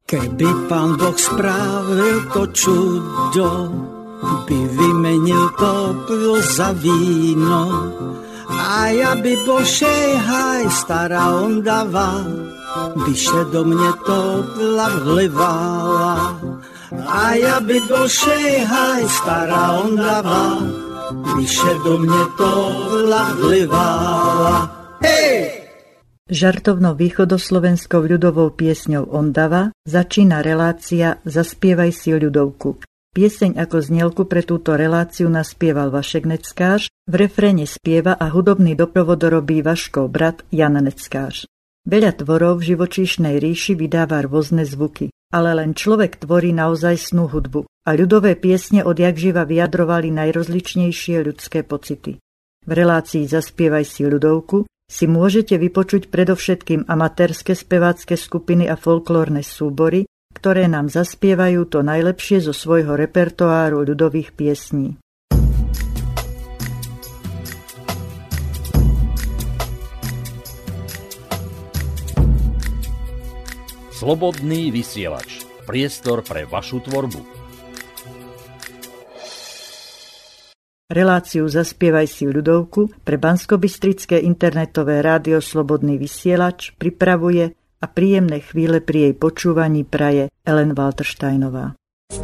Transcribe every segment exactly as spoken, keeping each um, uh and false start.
Keby Pán Boh spravil to čudo, by vymenil popol za víno, a ja by bol šejhaj, stará Ondava, by še do mne topla vlivala. A ja by bol šejhaj, stará Ondava, by še do mne topla vlivala. Hej! Žartovnou východoslovenskou ľudovou piesňou Ondava začína relácia Zaspievaj si ľudovku. Pieseň ako znielku pre túto reláciu naspieval Vašek Neckář, v refréne spieva a hudobný doprovod robí Vaškov brat Jan Neckář. Veľa tvorov v živočíšnej ríši vydáva rôzne zvuky, ale len človek tvorí naozajstnú hudbu a ľudové piesne odjakživa vyjadrovali najrozličnejšie ľudské pocity. V relácii Zaspievaj si ľudovku si môžete vypočuť predovšetkým amatérske spevácke skupiny a folklórne súbory, ktoré nám zaspievajú to najlepšie zo svojho repertoáru ľudových piesní. Slobodný vysielač. Priestor pre vašu tvorbu. Reláciu Zaspievaj si ľudovku pre banskobystrické internetové rádio Slobodný vysielač pripravuje a príjemné chvíle pri jej počúvaní praje Ellen Waltersteinová.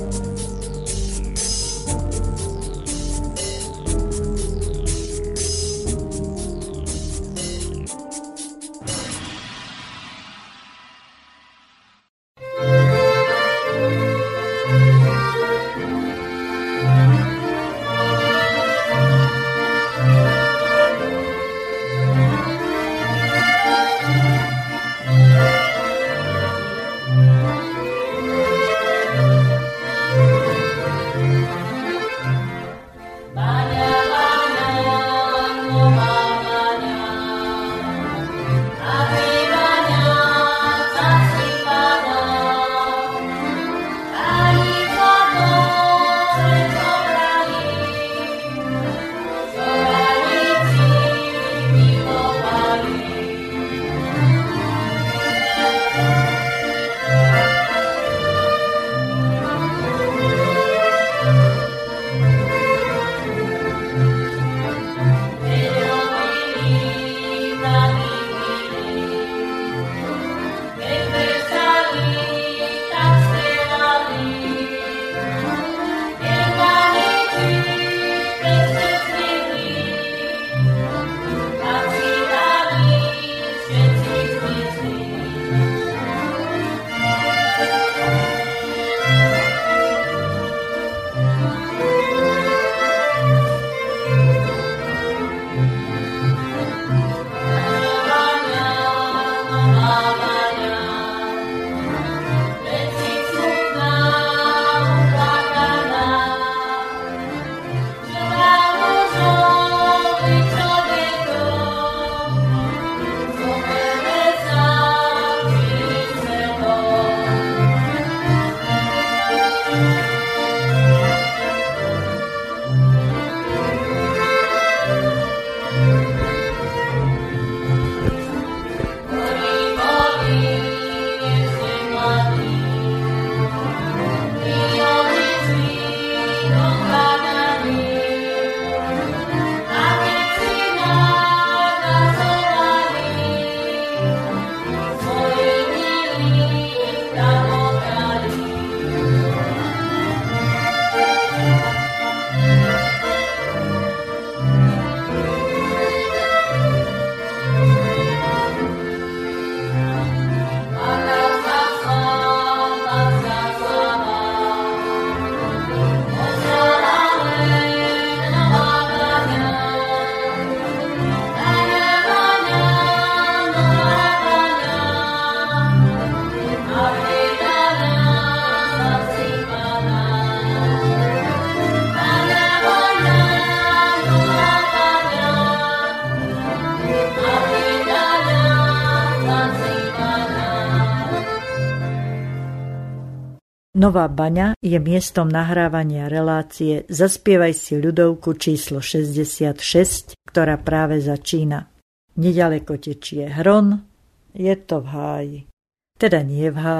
Nová Baňa je miestom nahrávania relácie Zaspievaj si ľudovku číslo šesťdesiatšesť, ktorá práve začína. Neďaleko tečie Hron, je to v háji. Teda nie v háji,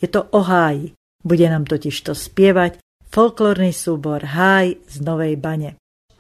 Je to o háji. Bude nám totiž to spievať folklórny súbor Háj z Novej Bane.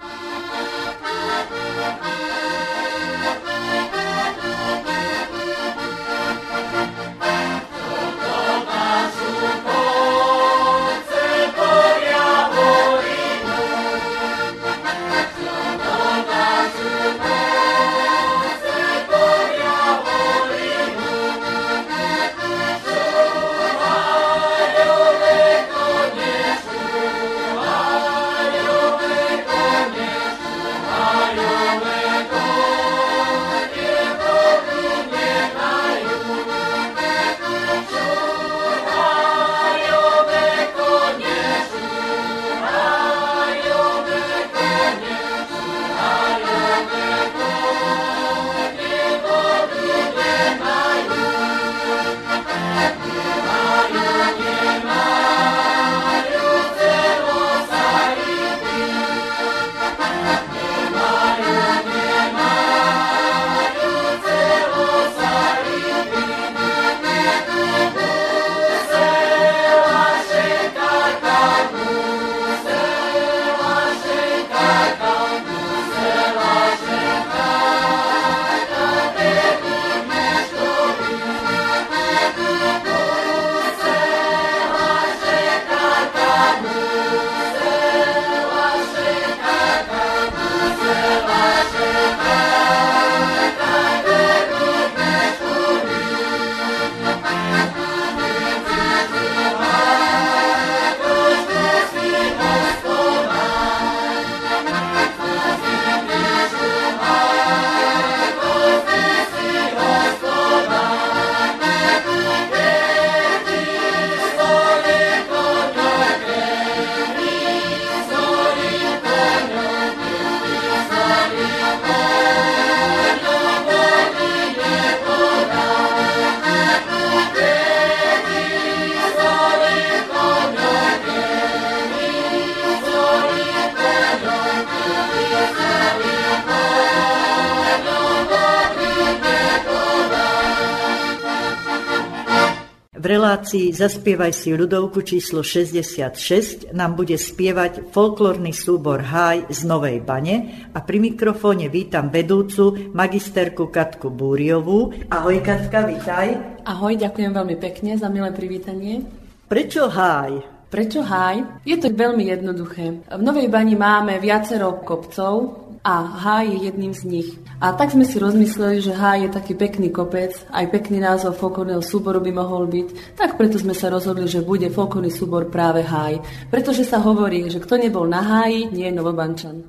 V relácii Zaspievaj si ľudovku číslo šesťdesiatšesť nám bude spievať folklórny súbor Háj z Novej Bane a pri mikrofóne vítam vedúcu magisterku Katku Búriovú. Ahoj Katka, vitaj. Ahoj, ďakujem veľmi pekne za milé privítanie. Prečo Háj? Prečo Háj? Je to veľmi jednoduché. V Novej Bani máme viacero kopcov a Háj je jedným z nich. A tak sme si rozmysleli, že Háj je taký pekný kopec, aj pekný názov folklórneho súboru by mohol byť, tak preto sme sa rozhodli, že bude folklórny súbor práve Háj. Pretože sa hovorí, že kto nebol na Háji, nie je Novobančan.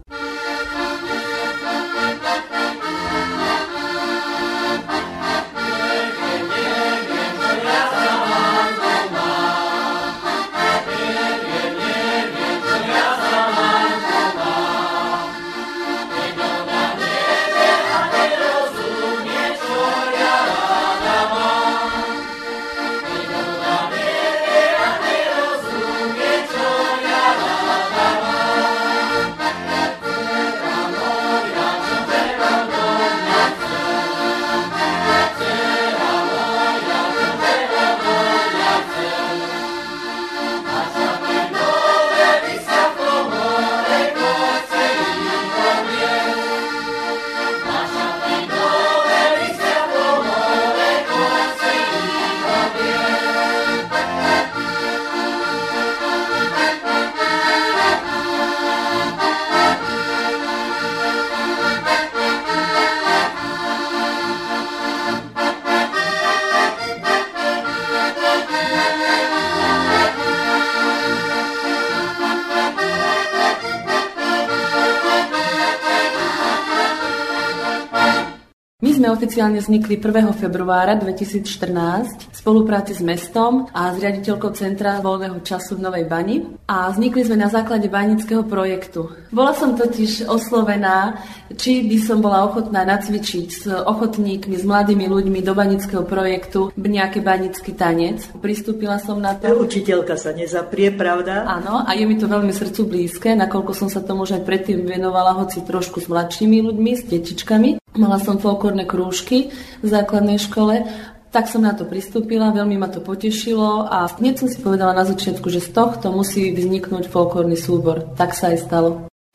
Oficiálne vznikli prvého februára dvetisícštrnásť v spolupráci s mestom a s riaditeľkou Centra voľného času v Novej Bani a vznikli sme na základe banického projektu. Bola som totiž oslovená, či by som bola ochotná nacvičiť s ochotníkmi, s mladými ľuďmi do banického projektu nejaký banický tanec. Pristúpila som na to. Učiteľka sa nezaprie, pravda? Áno, a je mi to veľmi srdcu blízke, nakoľko som sa tomu už aj predtým venovala, hoci trošku s mladšími ľuďmi, s detičkami. Mala som folklórne krúžky v základnej škole. Tak som na to pristúpila, veľmi ma to potešilo a hneď som si povedala na začiatku, že z tohto musí vzniknúť folklórny súbor. Tak sa aj stalo.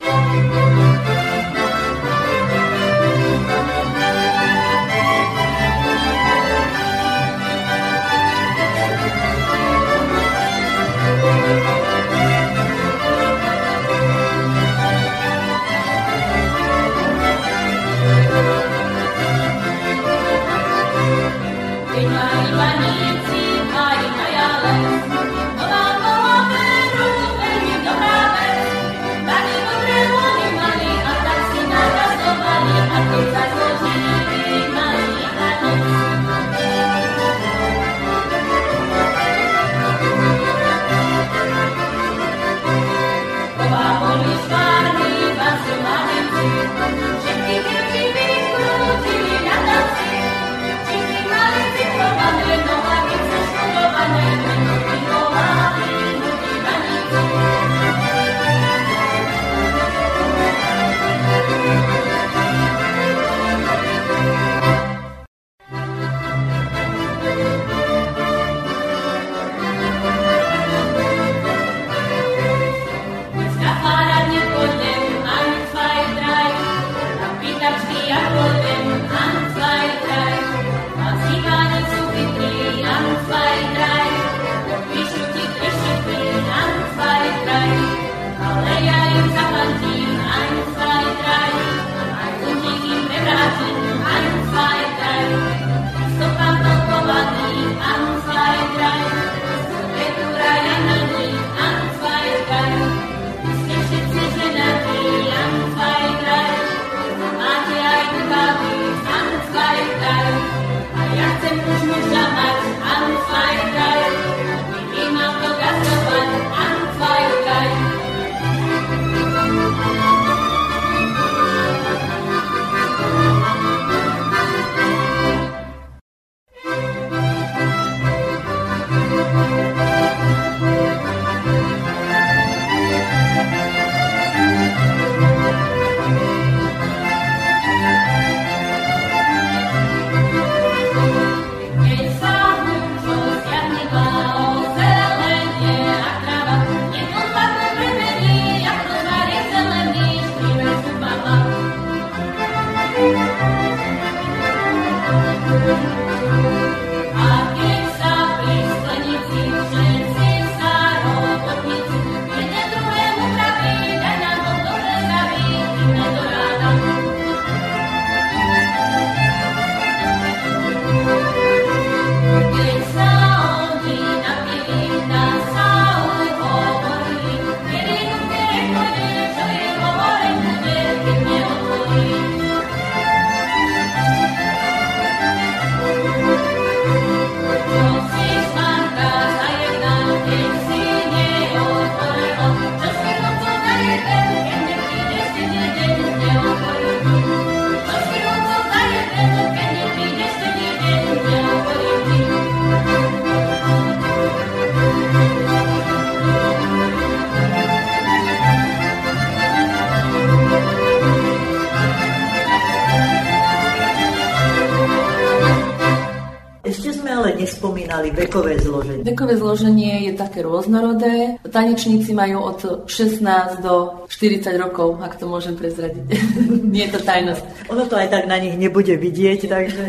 Nespomínali vekové zloženie. Vekové zloženie je také rôznorodé. Tanečníci majú od šestnásť do štyridsať rokov, ak to môžem prezradiť. Nie je to tajnosť. Ono to aj tak na nich nebude vidieť, takže...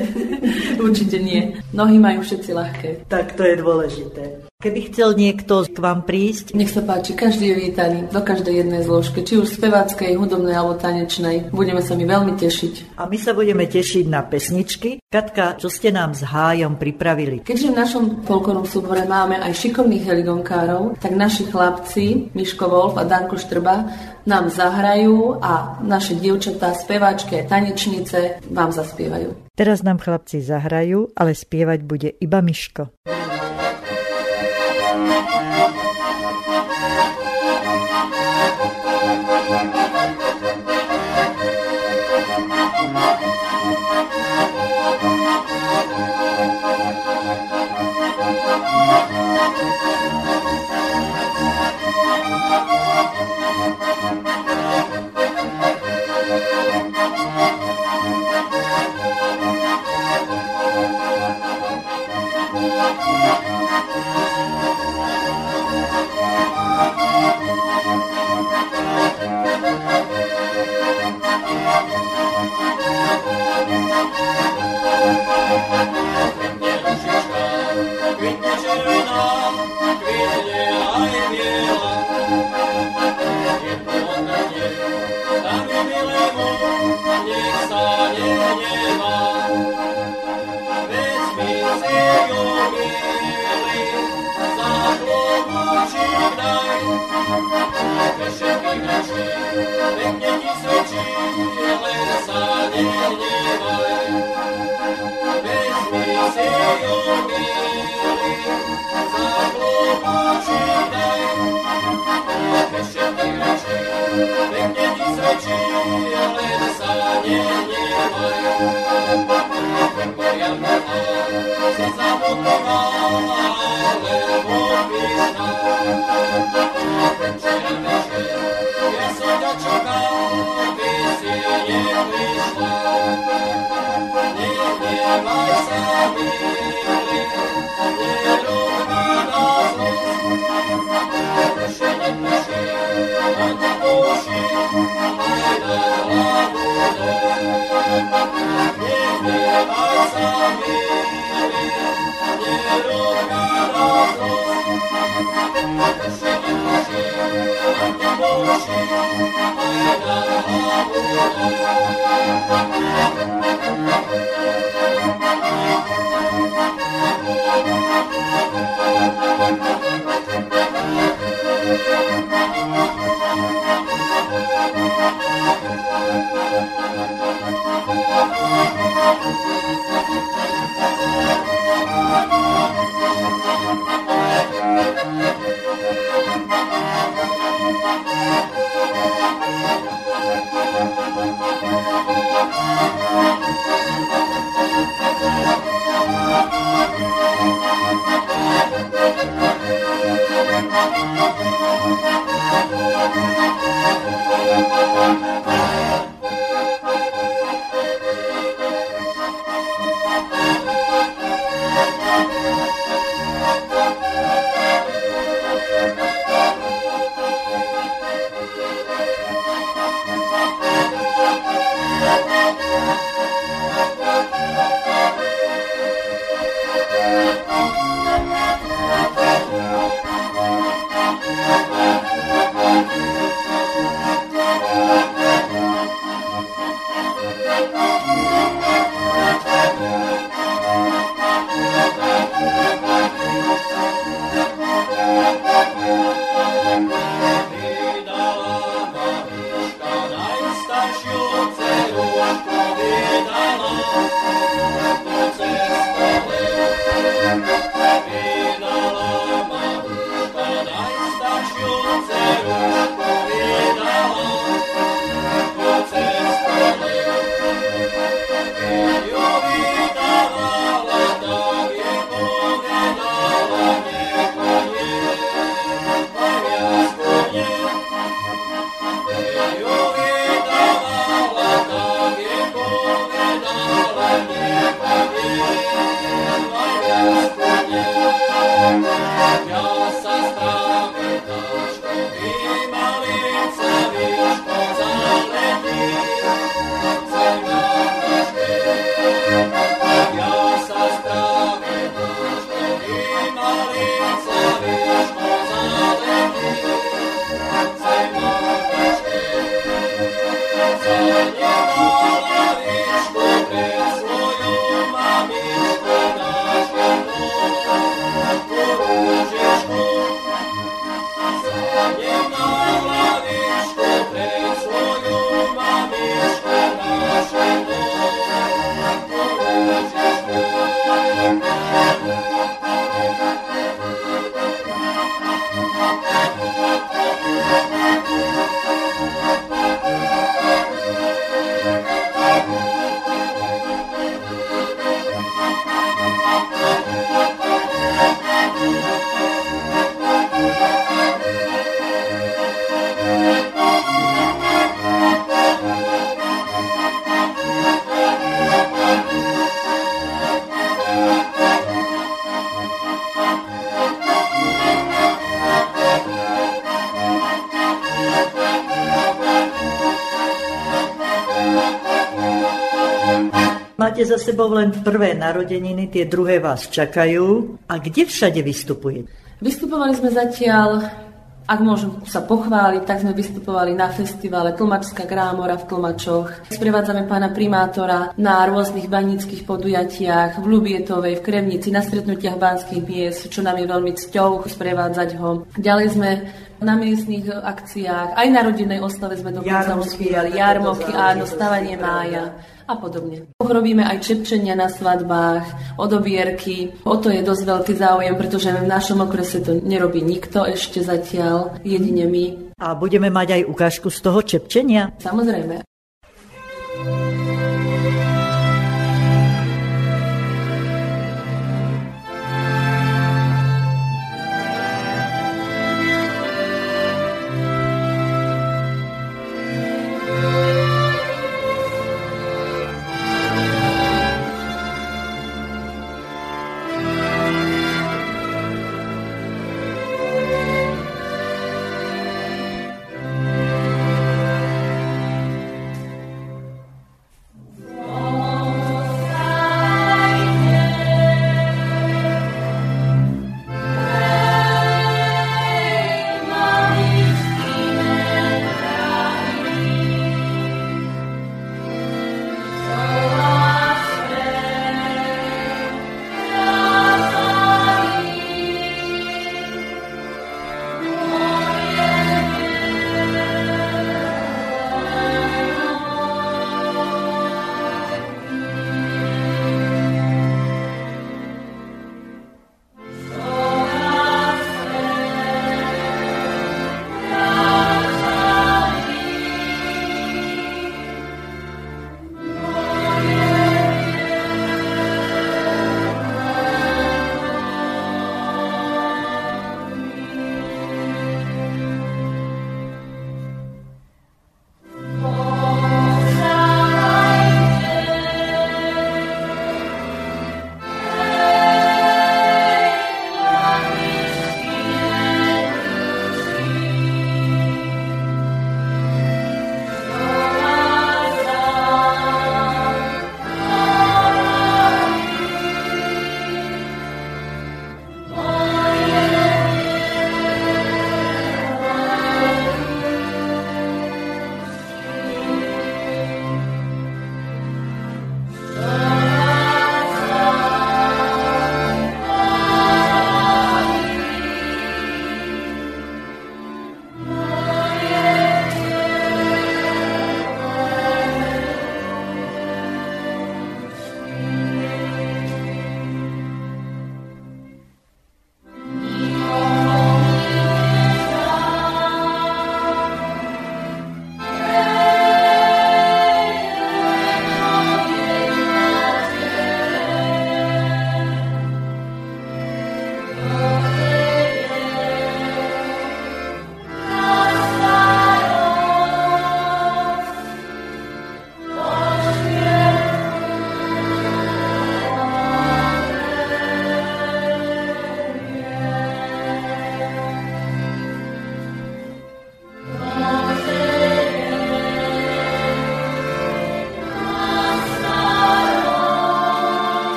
Určite nie. Nohy majú všetci ľahké. Tak to je dôležité. Keby chcel niekto k vám prísť... Nech sa páči, každý je vítaný do každej jednej zložky, či už speváckej, hudobnej alebo tanečnej. Budeme sa mi veľmi tešiť. A my sa budeme tešiť na pesničky. Katka, čo ste nám s Hájom pripravili? Keďže v našom folklórnom súbore máme aj šikovných heligonkárov, tak naši chlapci, Miško Wolf a Danko Štrba, nám zahrajú a naše dievčatá, speváčky a tanečnice vám zaspievajú. Teraz nám chlapci zahrajú, ale spievať bude iba Miško. Thank you. máte za sebou len prvé narodeniny, tie druhé vás čakajú. A kde všade vystupujete? Vystupovali sme zatiaľ, ak môžem sa pochváliť, tak sme vystupovali na festivale Tlmačská Grámora v Tlmačoch. Sprevádzame pána primátora na rôznych baníckych podujatiach v Ľubietovej, v Kremnici, na stretnutiach banských miest, čo nám je veľmi cťou sprevádzať ho. Ďalej sme na miestnych akciách, aj na rodinnej oslave sme dokonca uspievali jarmoky, áno, stavanie mája a podobne. Robíme aj čepčenia na svadbách, odobierky. O to je dosť veľký záujem, pretože v našom okrese to nerobí nikto ešte zatiaľ, jedine my. A budeme mať aj ukážku z toho čepčenia? Samozrejme.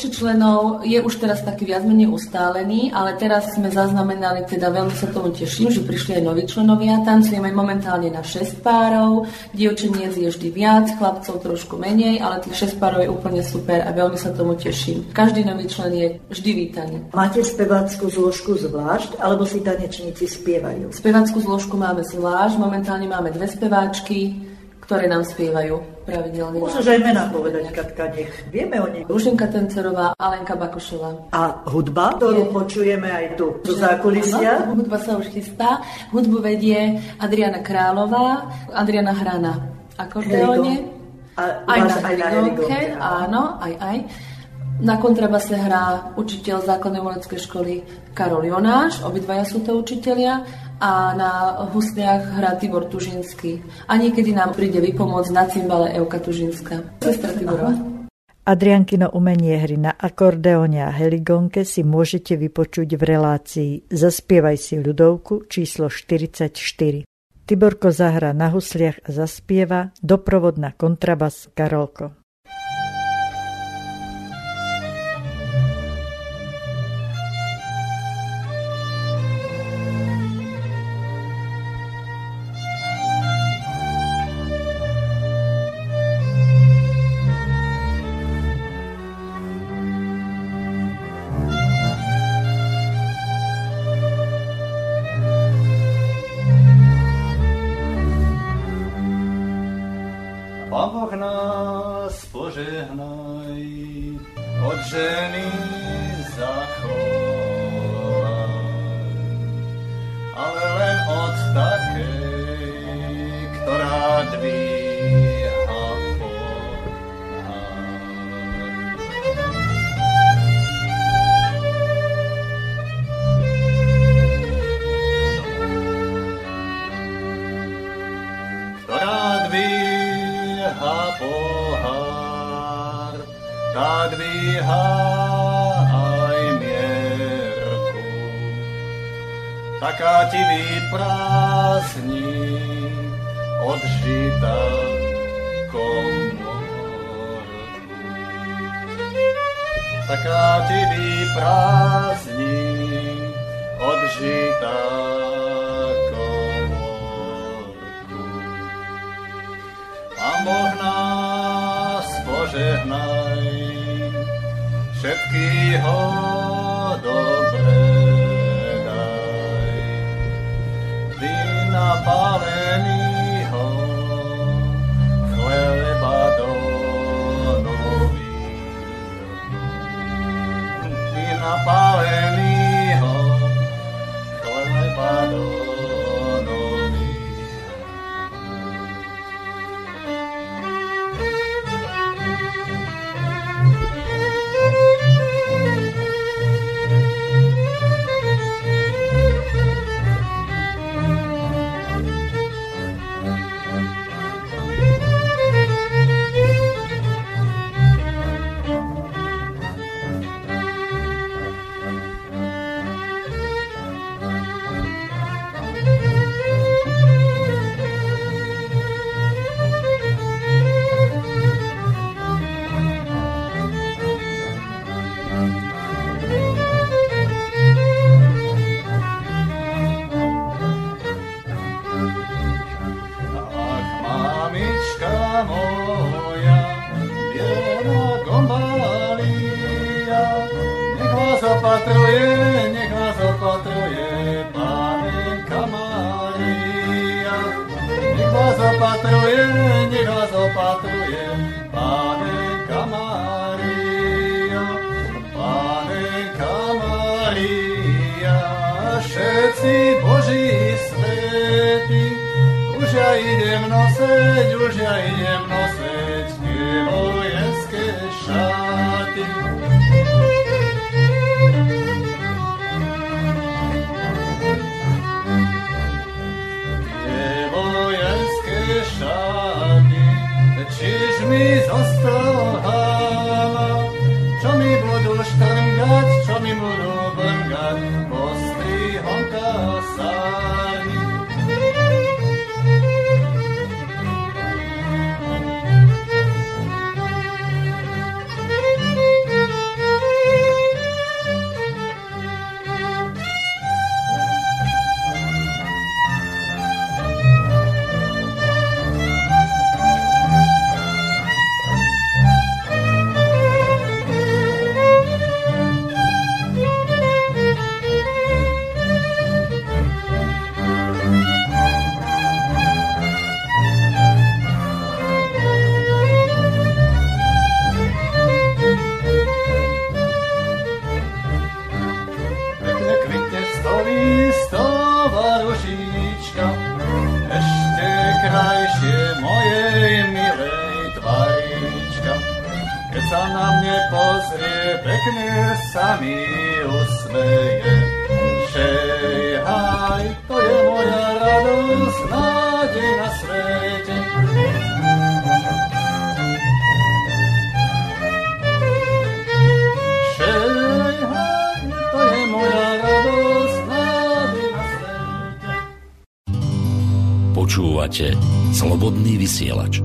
počet členov je už teraz taký viac menej ustálený, ale teraz sme zaznamenali, teda veľmi sa tomu teším, že prišli aj noví členovia. Tancujeme momentálne na šesť párov, dievčeniec je vždy viac, chlapcov trošku menej, ale tých šesť párov je úplne super a veľmi sa tomu teším. Každý nový člen je vždy vítaný. Máte spevácku zložku zvlášť, alebo si tanečníci spievajú? Spevácku zložku máme zvlášť, momentálne máme dve speváčky, ktoré nám spievajú pravidelne. Môžeš aj mená povedať, Katka, nech vieme o nich. Ruženka Tencerová, Alenka Bakošová. A hudba, ktorú je... počujeme aj tu, do zákulisia? Áno, hudba sa už chystá. Hudbu vedie Adriana Králová, Adriana hrá na akordeóne. A aj na aj heligonke, áno, aj aj. Na kontrabase hrá učiteľ základnej umeleckej školy Karol Jonáš, obidvaja sú to učitelia, a na husliach hrá Tibor Tužinský. A niekedy nám príde vypomôcť na cymbale Evka Tužinská, sestra Tiborová. Adriankino umenie hry na akordeóne a heligonke si môžete vypočuť v relácii Zaspievaj si ľudovku číslo štyridsaťštyri. Tiborko zahrá na husliach a zaspieva, doprovod na kontrabas Karolko. Pán Boh nás požehnaj, od ženy zachovaj, ale len od takej, ktorá dvíha pohár. Ktorá dvíha pohár, tá dvíha aj mierku, taká ti vyprázdni od žita komórku. Taká ti vyprázdni od žita Boh nás požehnaj, všetkýho dobre daj. Ty napálenýho chleba do nových. Ty napálenýho chleba do sa na mne pozrie, pekne sa mi usmeje. Šejhaj, to je moja radosť, nádej na svete. Šejhaj, to je moja radosť, nádej na svete. Počúvate Slobodný vysielač.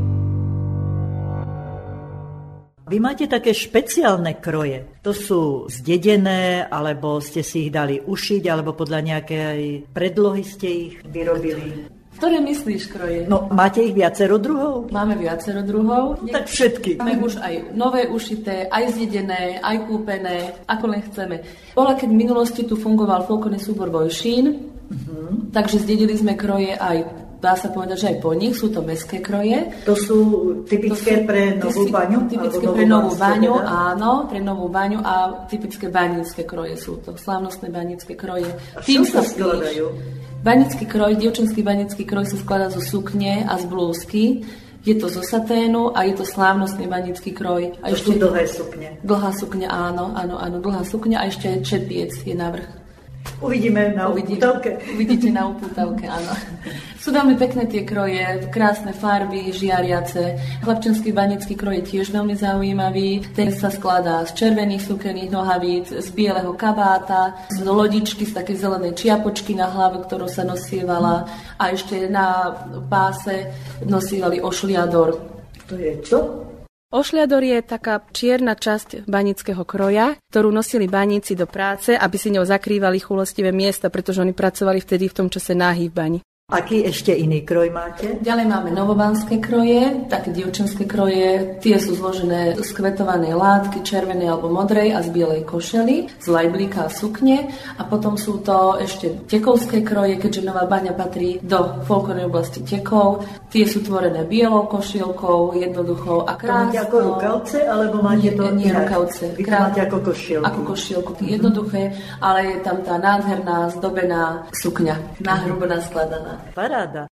Vy máte také špeciálne kroje. To sú zdedené, alebo ste si ich dali ušiť, alebo podľa nejakej predlohy ste ich vyrobili. Ktoré myslíš kroje? No, máte ich viacero druhov? Máme viacero druhov. No, tak všetky. Máme už aj nové ušité, aj zjedené, aj kúpené, ako len chceme. Bola, keď v minulosti tu fungoval folklórny súbor Vojšín, uh-huh. takže zdedili sme kroje aj, dá sa povedať, že aj po nich, sú to mestské kroje. To sú typické to sú, pre novú baňu? Typické pre novú baňu, áno, pre novú baňu a typické banícke kroje sú to, slávnostné banícke kroje. A čo sa skladajú? Banícky kroj, dievčenský banícky kroj sa skladá zo sukne a z blúzky. Je to zo saténu a je to slávnostný banícky kroj. A to ešte sú dlhé sukne. Dlhá sukňa, áno, áno, áno, dlhá sukňa a ešte čepiec je navrch. Uvidíme na upútavke. Uvidíte na upútavke, áno. Sú veľmi pekné tie kroje, krásne farby, žiariace. Chlapčenský banícky kroj je tiež veľmi zaujímavý. Ten sa skladá z červených sukených nohavíc, z bieleho kabáta, z lodičky, z takej zelenej čiapočky na hlave, ktorú sa nosievala a ešte na páse nosívali ošliador. To je čo? Ošliador je taká čierna časť baníckeho kroja, ktorú nosili baníci do práce, aby si ňou zakrývali chulostivé miesta, pretože oni pracovali vtedy v tom čase náhy v bani. Aký ešte iný kroj máte? Ďalej máme novobanské kroje, také dievčenské kroje. Tie sú zložené z kvetovanej látky, červenej alebo modrej a z bielej košely, z lajblíka a sukne. A potom sú to ešte tekovské kroje, keďže Nová Baňa patrí do folklórnej oblasti Tekov. Tie sú tvorené bielou košielkou, jednoduchou a krásnou. To máte ako rukavce, alebo máte to nie, nie rukavce. Vy to máte ako košielku. Ako košielku, jednoduché, ale je tam tá nádherná, zdobená sukňa, nahrubo naskladaná. Paráda.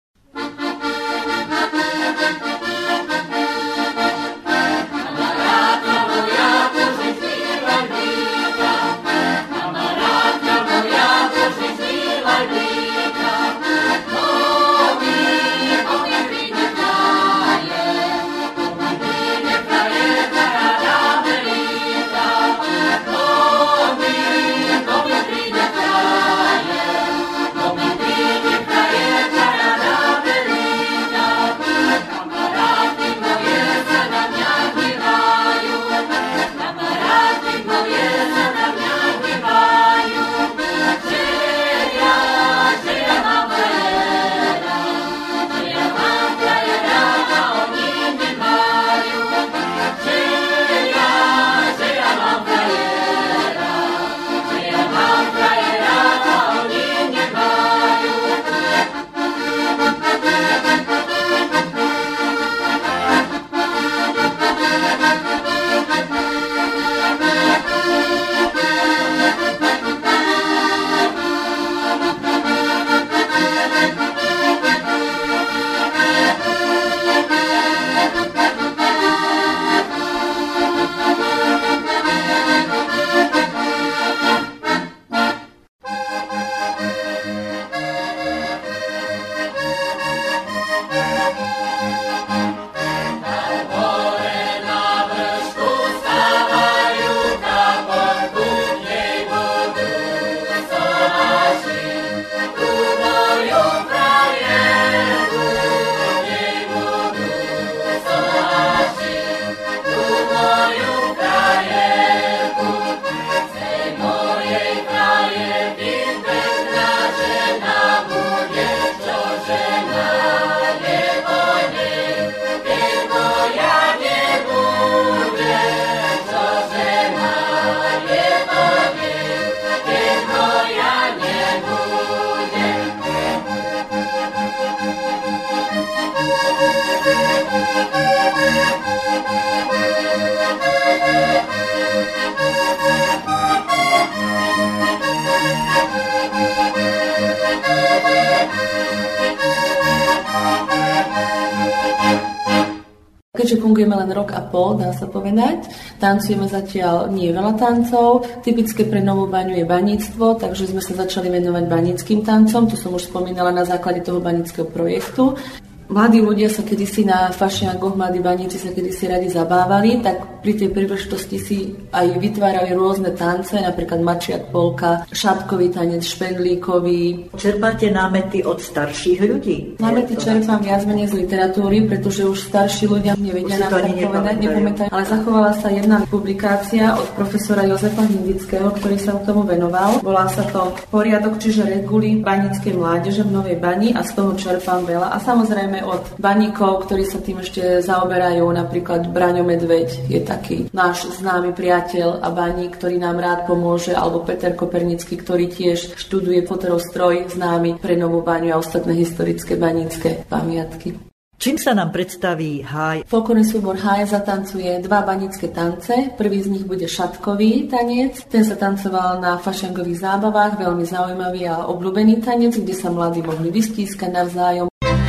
Keďže fungujeme len rok a pol, dá sa povedať, tancujeme zatiaľ nie veľa tancov. Typické pre Novú Baňu je baníctvo, takže sme sa začali venovať baníckym tancom, to som už spomínala na základe toho baníckeho projektu. Mladí ľudia sa kedysi na fašiangoch, mladí baníci sa kedysi radi zabávali, tak pri tej príležitosti si aj vytvárali rôzne tance, napríklad mačiak polka, šatkový tanec, špendlíkový. Čerpáte námety od starších ľudí? Námety čerpám viac menej z literatúry, pretože už starší ľudia nevedia nám tak povedať, nepamätajú. Ale zachovala sa jedna publikácia od profesora Jozefa Hindického, ktorý sa tomu venoval. Volá sa to Poriadok, čiže reguly baníckej mládeže v Novej Bani a z toho čerpám veľa. A samozrejme od baníkov, ktorí sa tým ešte zaoberajú, napríklad Braňo Medveď je taký náš známy priateľ a baník, ktorý nám rád pomôže, alebo Peter Kopernický, ktorý tiež študuje fotostroj známy pre Novú Baňu a ostatné historické banícke pamiatky. Čím sa nám predstaví Háj? Folklórny súbor Háj zatancuje dva banícke tance. Prvý z nich bude šatkový tanec. Ten sa tancoval na fašiangových zábavách, veľmi zaujímavý a obľúbený tanec, kde sa mladí mohli vystískať navzájom.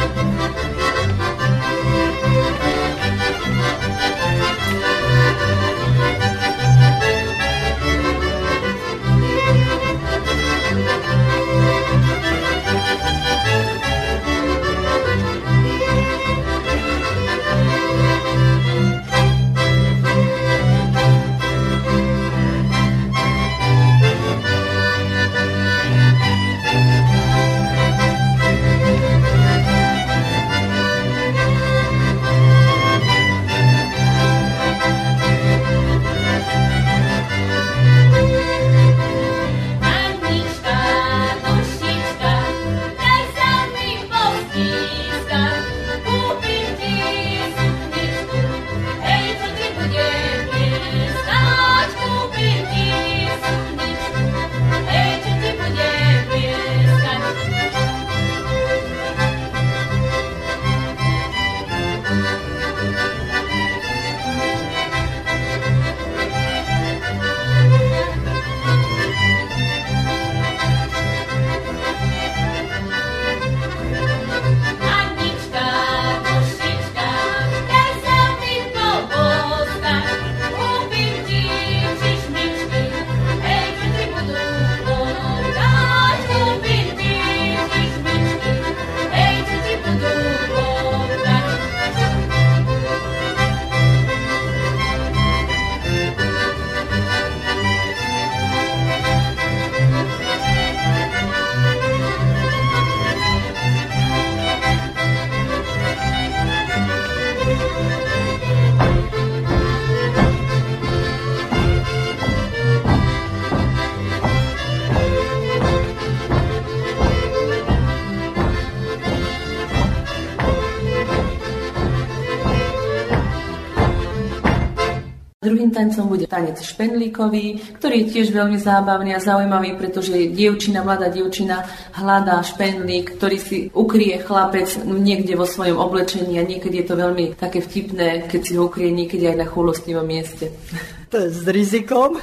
Druhým tancom bude tanec špendlíkový, ktorý je tiež veľmi zábavný a zaujímavý, pretože dievčina, mladá dievčina hľadá špendlík, ktorý si ukrie chlapec niekde vo svojom oblečení a niekedy je to veľmi také vtipné, keď si ho ukrie niekedy aj na chúlostivom mieste. To je s rizikom.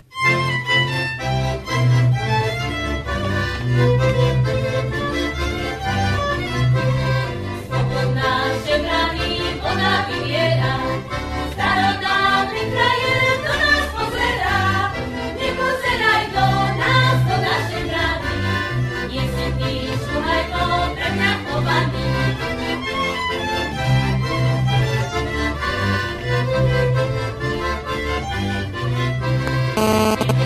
Thank you.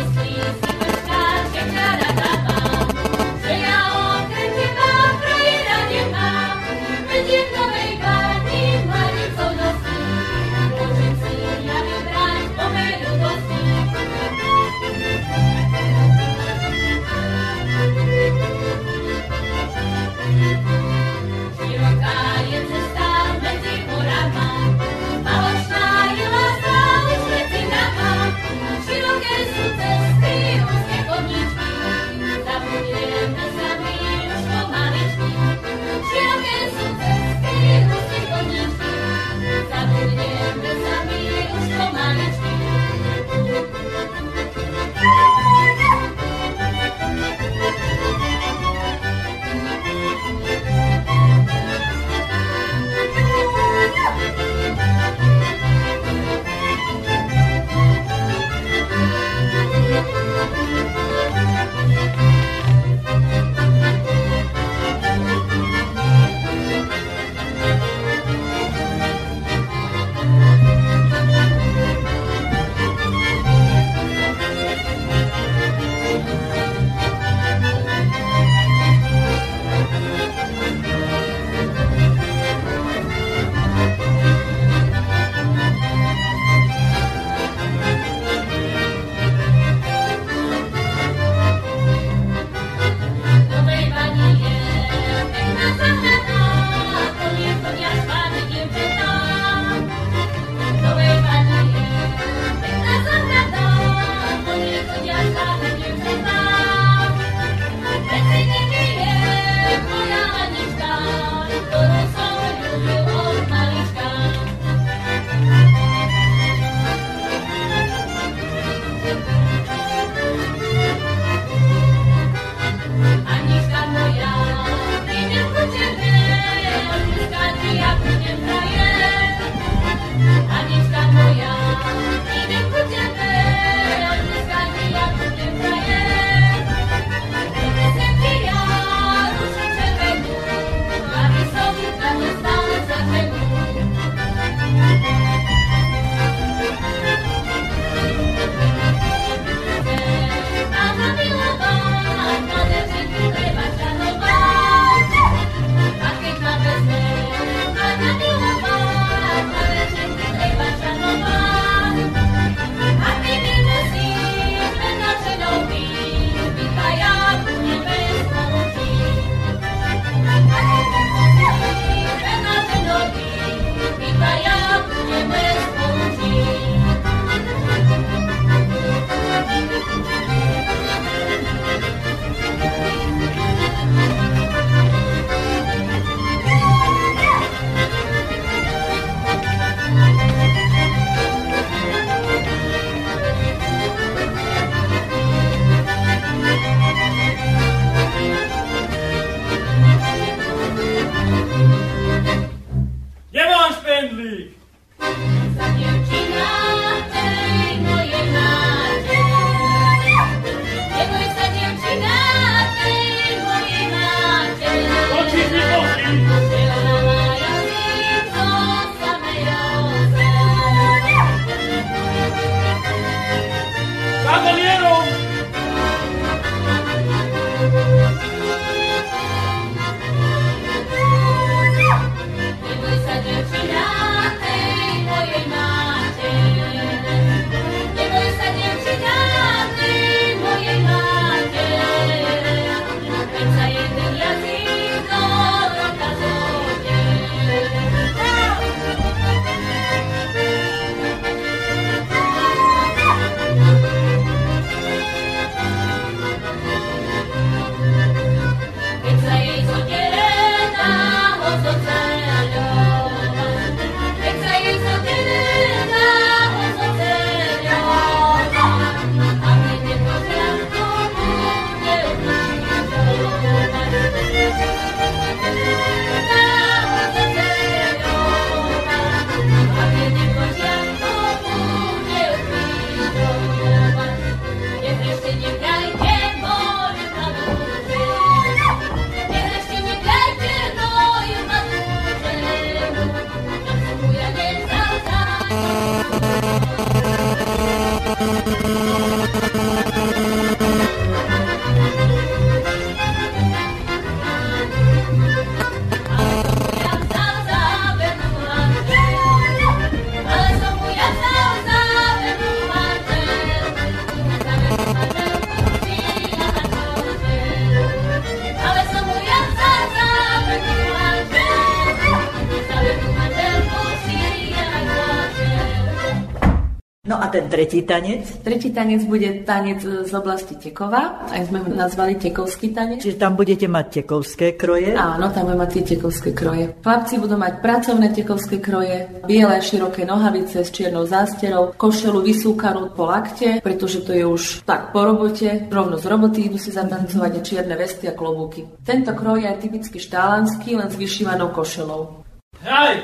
No a ten tretí tanec? Tretí tanec bude tanec z oblasti Tekova, aj sme ho nazvali tekovský tanec. Čiže tam budete mať tekovské kroje? Áno, tam budeme mať tie tekovské kroje. Chlapci budú mať pracovné tekovské kroje, biele široké nohavice s čiernou zásterou, košelu vysúkanú po lakte, pretože to je už tak po robote, rovno z roboty idú si zatancovať a čierne vesty a klobúky. Tento kroj je typicky štálanský, len s vyšívanou košelou. Hej!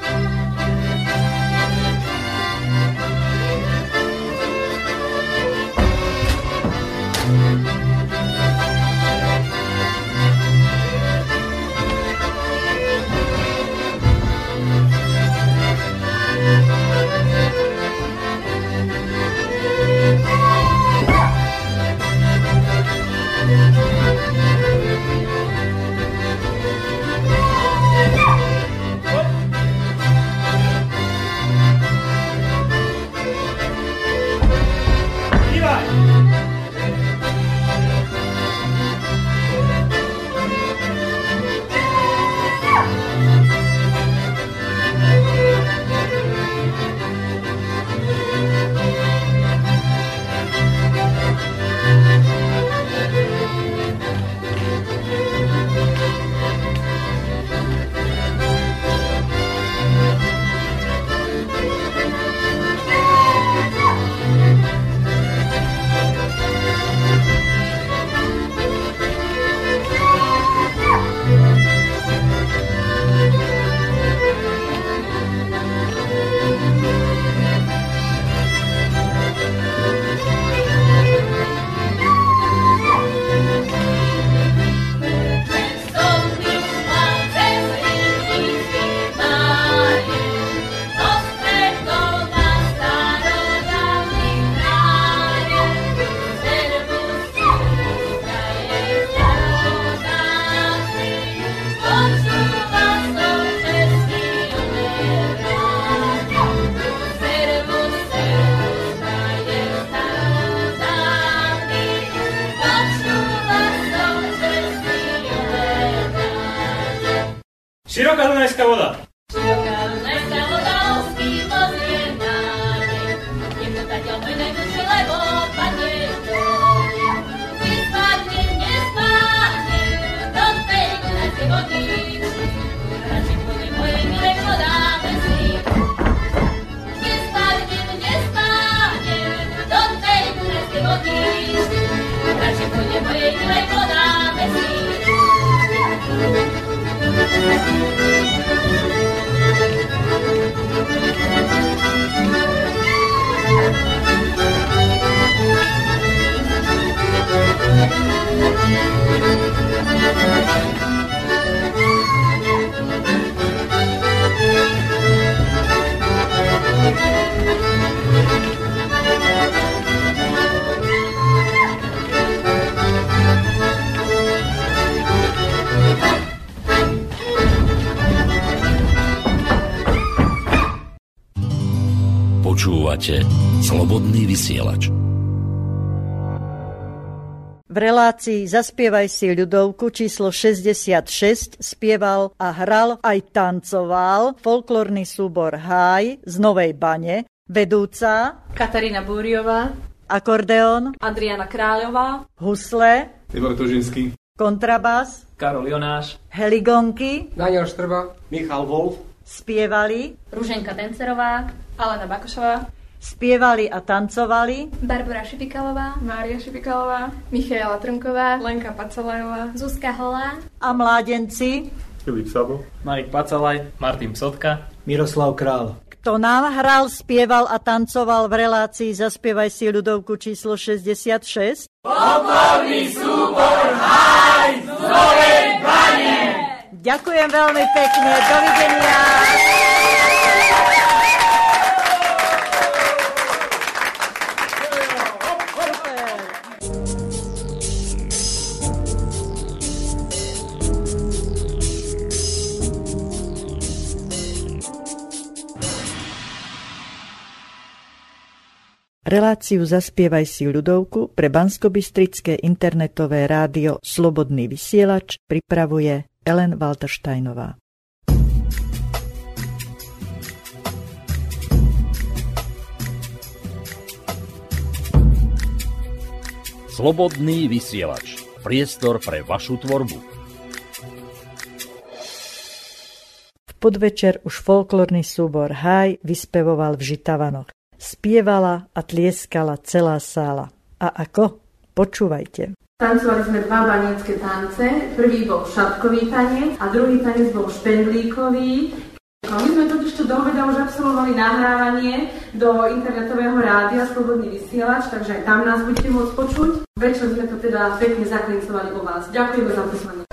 Široká Dunajská voda. Široká Dunajská voda úzký pozrienáne, neputateľ môj najduši, lebo padne to. Vyspadnem, nespádnem, do tej Dunajskej vodíčky, radšej pôjdem mojej milej podáme si. Vyspadnem, nespádnem, do tej Dunajskej vodíčky, radšej pôjdem mojej milej podáme si. Počúvate Slobodný vysielač. V relácii Zaspievaj si ľudovku číslo šesťdesiatšesť spieval a hral aj tancoval folklórny súbor Háj z Novej Bane, vedúca Katarína Búriová, akordeón Adriana Kráľová, husle Tibor Tužinský, kontrabas Karol Jonáš, heligonky Daniel Štrba, Michal Wolf, spievali Ruženka Tencerová, Alena Bakošová, spievali a tancovali Barbara Šipikalová, Mária Šipikalová, Michaela Trnková, Lenka Pacalajová, Zuzka Holá a mládenci Filip Sabo, Marek Pacalaj, Martin Sotka, Miroslav Král. Kto nám hral, spieval a tancoval v relácii Zaspievaj si ľudovku číslo šesťdesiatšesť? Folklórny súbor Háj z Novej Bane. Ďakujem veľmi pekne, dovidenia. Reláciu Zaspievaj si ľudovku pre banskobystrické internetové rádio Slobodný vysielač pripravuje Ellen Waltersteinová. Slobodný vysielač. Priestor pre vašu tvorbu. V podvečer už folklórny súbor Háj vyspevoval v Žitavanoch. Spievala a tlieskala celá sála. A ako? Počúvajte. Tancovali sme dva banícke tance. Prvý bol šatkový tanec a druhý tanec bol špendlíkový. My sme totižto do obeda už absolvovali nahrávanie do internetového rádia Slobodný vysielač, takže aj tam nás budete môcť počuť. Večer sme to teda pekne zaklincovali u vás. Ďakujeme za poslanie.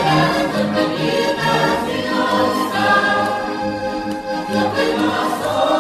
Thank you.